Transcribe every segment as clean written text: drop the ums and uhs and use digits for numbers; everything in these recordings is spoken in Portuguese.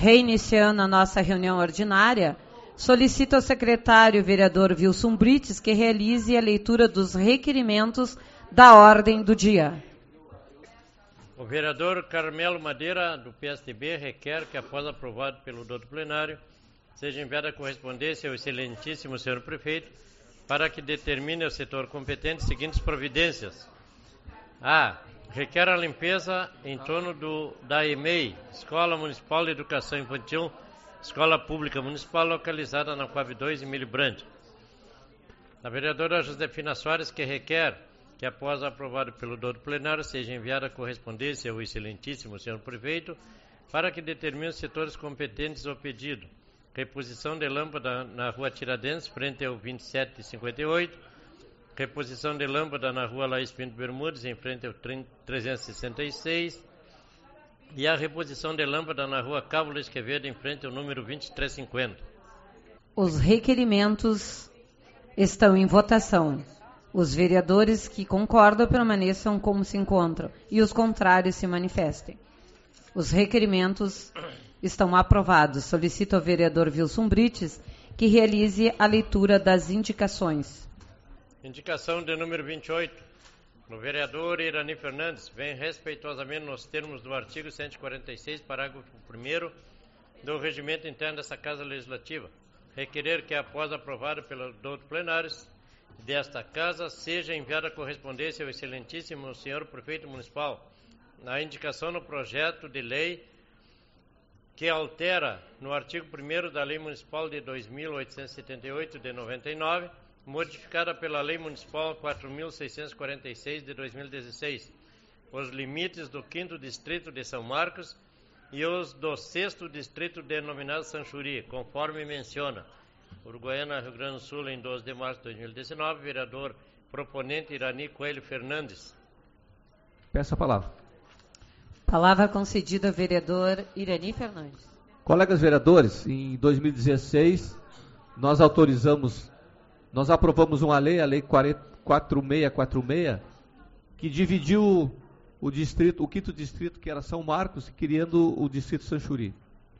Reiniciando a nossa reunião ordinária, solicito ao secretário vereador Wilson Brites que realize a leitura dos requerimentos da ordem do dia. O vereador Carmelo Madeira, do PSDB, requer que, após aprovado pelo doutor plenário, seja enviada a correspondência ao excelentíssimo senhor prefeito para que determine ao setor competente as seguintes providências. A. Requer a limpeza em torno da EMEI, Escola Municipal de Educação Infantil, Escola Pública Municipal, localizada na Coab 2, em Milho Brande. A vereadora Josefina Soares, que requer que, após aprovado pelo doutor plenário, seja enviada a correspondência ao excelentíssimo senhor prefeito para que determine os setores competentes ao pedido. Reposição de lâmpada na rua Tiradentes, frente ao 2758. Reposição de lâmpada na rua Laís Pinto Bermudes, em frente ao 366. E a reposição de lâmpada na rua Cabo Luiz Quevedo, em frente ao número 2350. Os requerimentos estão em votação. Os vereadores que concordam permaneçam como se encontram e os contrários se manifestem. Os requerimentos estão aprovados. Solicito ao vereador Wilson Brites que realize a leitura das indicações. Indicação de número 28. O vereador Irani Fernandes vem respeitosamente nos termos do artigo 146, parágrafo 1º do regimento interno dessa Casa Legislativa, requerer que, após aprovado pelo doutor plenários desta Casa, seja enviada a correspondência ao excelentíssimo senhor prefeito municipal a indicação no projeto de lei que altera no artigo 1º da Lei Municipal de 2.878 de 99, modificada pela Lei Municipal 4.646 de 2016, os limites do 5º Distrito de São Marcos e os do 6º Distrito denominado Sanchuri, conforme menciona. Uruguaiana, Rio Grande do Sul, em 12 de março de 2019, vereador proponente Irani Coelho Fernandes. Peço a palavra. Palavra concedida ao vereador Irani Fernandes. Colegas vereadores, em 2016, nós aprovamos uma lei, a Lei 4646, que dividiu o distrito, o 5º distrito, que era São Marcos, criando o distrito Sanchuri.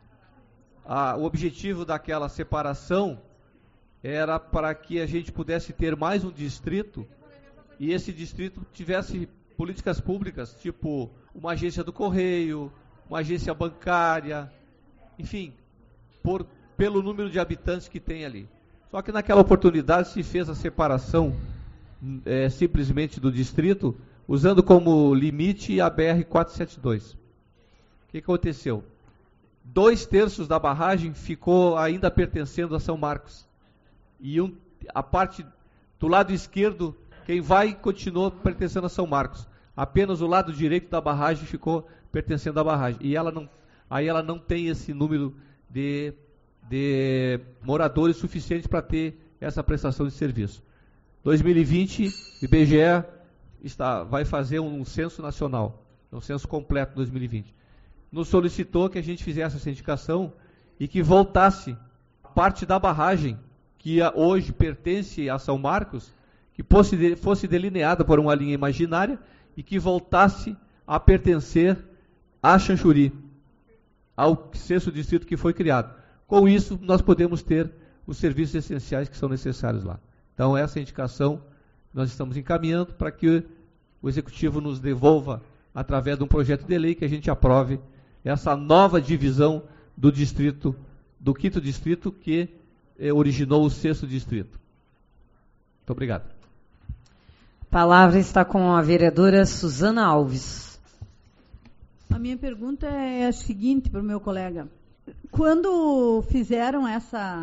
O objetivo daquela separação era para que a gente pudesse ter mais um distrito e esse distrito tivesse políticas públicas, tipo uma agência do correio, uma agência bancária, enfim, pelo número de habitantes que tem ali. Só que naquela oportunidade se fez a separação simplesmente do distrito, usando como limite a BR-472. O que aconteceu? 2/3 da barragem ficou ainda pertencendo a São Marcos. E a parte do lado esquerdo, quem vai continuou pertencendo a São Marcos. Apenas o lado direito da barragem ficou pertencendo à barragem. E ela não tem esse número de moradores suficientes para ter essa prestação de serviço. 2020, o IBGE vai fazer um censo nacional, um censo completo 2020. Nos solicitou que a gente fizesse essa indicação e que voltasse parte da barragem que hoje pertence a São Marcos, que fosse delineada por uma linha imaginária e que voltasse a pertencer a Sanchuri, ao 6º distrito que foi criado. Com isso, nós podemos ter os serviços essenciais que são necessários lá. Então, essa indicação nós estamos encaminhando para que o Executivo nos devolva, através de um projeto de lei, que a gente aprove essa nova divisão do distrito, do 5º distrito, que originou o 6º distrito. Muito obrigado. A palavra está com a vereadora Suzana Alves. A minha pergunta é a seguinte para o meu colega. Quando fizeram essa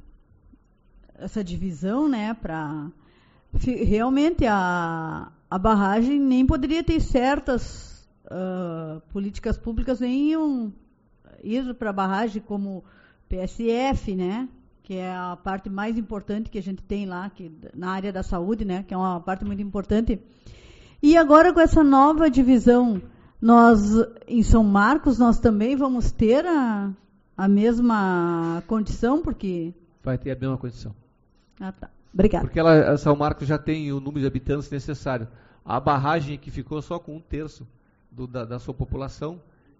divisão, né, realmente a barragem nem poderia ter certas políticas públicas, nem iam ir para a barragem como PSF, né, que é a parte mais importante que a gente tem lá, na área da saúde, né, que é uma parte muito importante. E agora com essa nova divisão, nós, em São Marcos, nós também vamos ter a mesma condição, porque... Vai ter a mesma condição. Ah, tá. Obrigada. Porque São Marcos já tem o número de habitantes necessário. A barragem que ficou só com 1/3 da sua população,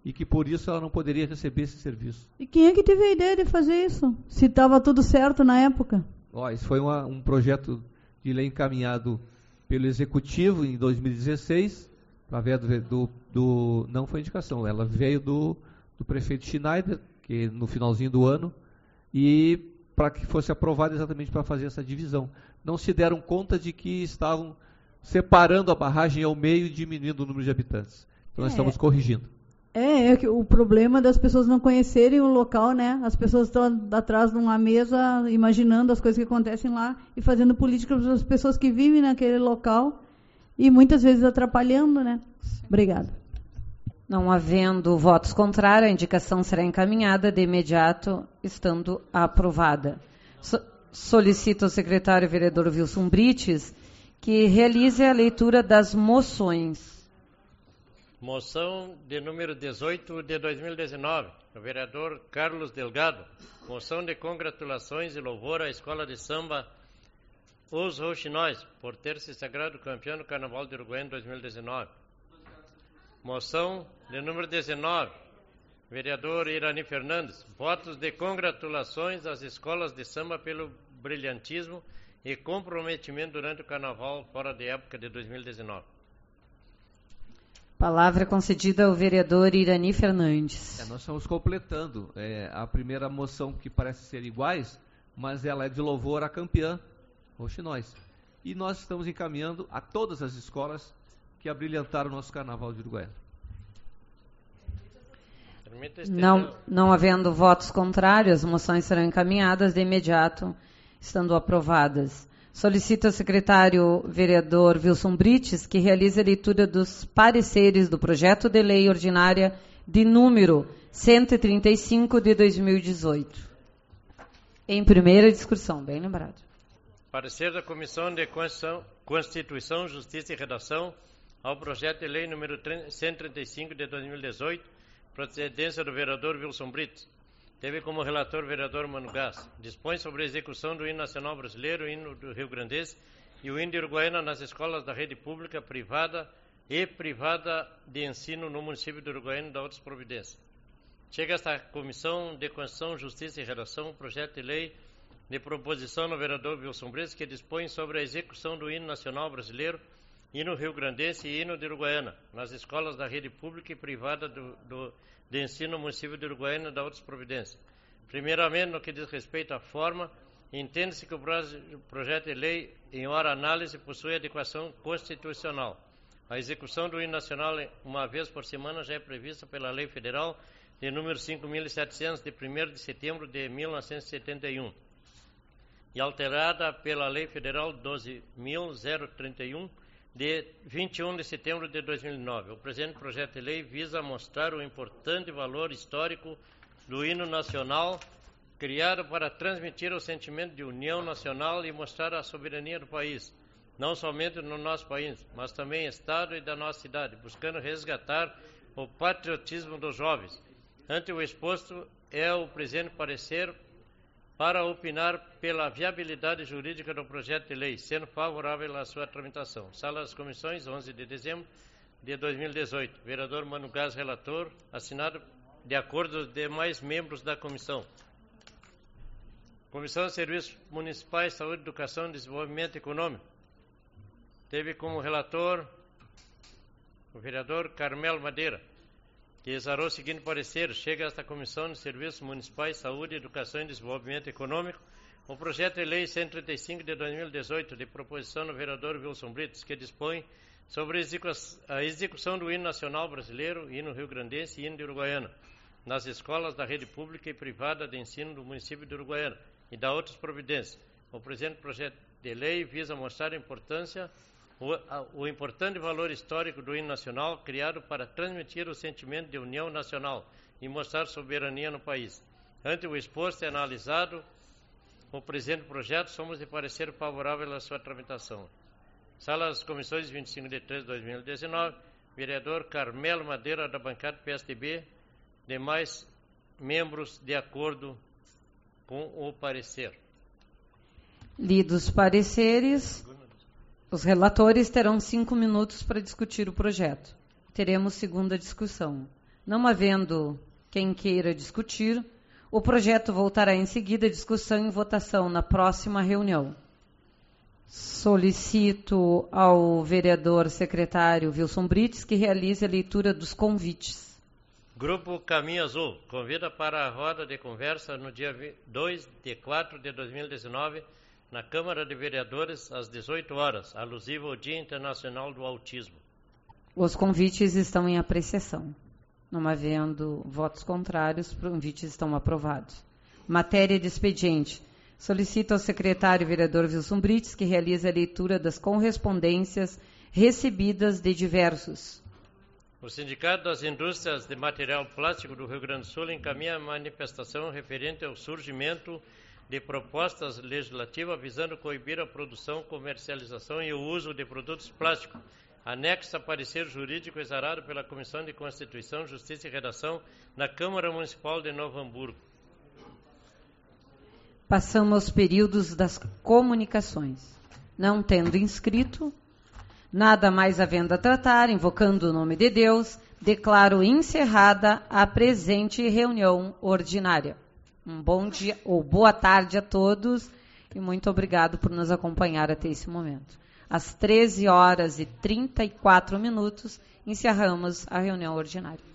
e que por isso ela não poderia receber esse serviço. E quem é que teve a ideia de fazer isso? Se estava tudo certo na época? Isso foi um projeto de lei encaminhado pelo Executivo em 2016, através não foi indicação, ela veio do prefeito Schneider, que no finalzinho do ano, e para que fosse aprovado exatamente para fazer essa divisão. Não se deram conta de que estavam separando a barragem ao meio e diminuindo o número de habitantes. Então nós estamos corrigindo. O problema das pessoas não conhecerem o local, né? As pessoas estão atrás de uma mesa imaginando as coisas que acontecem lá e fazendo política para as pessoas que vivem naquele local e muitas vezes atrapalhando, né? Obrigada. Não havendo votos contrários, a indicação será encaminhada de imediato, estando aprovada. Solicito ao secretário vereador Wilson Brites que realize a leitura das moções. Moção de número 18 de 2019, do vereador Carlos Delgado. Moção de congratulações e louvor à Escola de Samba Os Rouxinóis, por ter se sagrado campeão do Carnaval de Uruguaiana 2019. Moção de número 19, vereador Irani Fernandes. Votos de congratulações às escolas de samba pelo brilhantismo e comprometimento durante o Carnaval fora de época de 2019. Palavra concedida ao vereador Irani Fernandes. Nós estamos completando a primeira moção, que parece ser iguais, mas ela é de louvor à campeã Rouxinóis. E nós estamos encaminhando a todas as escolas que abrilhantaram o nosso Carnaval de Uruguaiana. Não havendo votos contrários, as moções serão encaminhadas de imediato, estando aprovadas. Solicito ao secretário vereador Wilson Brites que realize a leitura dos pareceres do projeto de lei ordinária de número 135 de 2018. Em primeira discussão, bem lembrado. Parecer da Comissão de Constituição, Justiça e Redação ao projeto de lei número 135 de 2018, procedência do vereador Wilson Brites. Teve como relator o vereador Mano Gás. Dispõe sobre a execução do hino nacional brasileiro, o hino do Rio Grandense e o hino de Uruguaiana nas escolas da rede pública, privada e privada de ensino no município de Uruguaiana e da outras providências. Chega esta Comissão de Constituição, Justiça e Redação, projeto de lei de proposição do vereador Wilson Brites, que dispõe sobre a execução do hino nacional brasileiro, hino Rio Grandense e hino de Uruguaiana nas escolas da rede pública e privada de ensino no município de Uruguaiana e da outras providências. Primeiramente, no que diz respeito à forma, entende-se que o projeto de lei, em hora análise, possui adequação constitucional. A execução do hino nacional, uma vez por semana, já é prevista pela Lei Federal de número 5.700, de 1º de setembro de 1971, e alterada pela Lei Federal 12.031, de 21 de setembro de 2009. O presente projeto de lei visa mostrar o importante valor histórico do hino nacional, criado para transmitir o sentimento de união nacional e mostrar a soberania do país, não somente no nosso país, mas também Estado e da nossa cidade, buscando resgatar o patriotismo dos jovens. Ante o exposto, é o presente parecer para opinar pela viabilidade jurídica do projeto de lei, sendo favorável à sua tramitação. Sala das Comissões, 11 de dezembro de 2018. Vereador Mano Gás, relator, assinado de acordo com os demais membros da comissão. Comissão de Serviços Municipais, Saúde, Educação e Desenvolvimento Econômico. Teve como relator o vereador Carmelo Madeira, que exarou o seguinte parecer: chega a esta Comissão de Serviços Municipais, Saúde, Educação e Desenvolvimento Econômico o projeto de lei 135 de 2018, de proposição do vereador Wilson Brites, que dispõe sobre a execução do hino nacional brasileiro, hino rio-grandense e hino de Uruguaiana, nas escolas da rede pública e privada de ensino do município de Uruguaiana e da outras providências. O presente projeto de lei visa mostrar a importância o importante valor histórico do hino nacional, criado para transmitir o sentimento de união nacional e mostrar soberania no país. Ante o exposto e analisado o presente projeto, somos de parecer favorável à sua tramitação. Sala das Comissões, 25 de 3 de 2019, vereador Carmelo Madeira, da bancada PSDB, demais membros de acordo com o parecer. Lidos pareceres, os relatores terão 5 minutos para discutir o projeto. Teremos segunda discussão. Não havendo quem queira discutir, o projeto voltará em seguida à discussão e votação na próxima reunião. Solicito ao vereador secretário Wilson Brites que realize a leitura dos convites. Grupo Caminho Azul convida para a roda de conversa no dia 2 de 4 de 2019 na Câmara de Vereadores às 18 horas, alusivo ao Dia Internacional do Autismo. Os convites estão em apreciação. Não havendo votos contrários, os convites estão aprovados. Matéria de expediente. Solicito ao secretário vereador Wilson Brites que realize a leitura das correspondências recebidas de diversos. O Sindicato das Indústrias de Material Plástico do Rio Grande do Sul encaminha a manifestação referente ao surgimento de propostas legislativas visando coibir a produção, comercialização e o uso de produtos plásticos. Anexo a parecer jurídico exarado pela Comissão de Constituição, Justiça e Redação da Câmara Municipal de Novo Hamburgo. Passamos aos períodos das comunicações. Não tendo inscrito, nada mais havendo a tratar, invocando o nome de Deus, declaro encerrada a presente reunião ordinária. Um bom dia ou boa tarde a todos e muito obrigado por nos acompanhar até esse momento. Às 13h34, encerramos a reunião ordinária.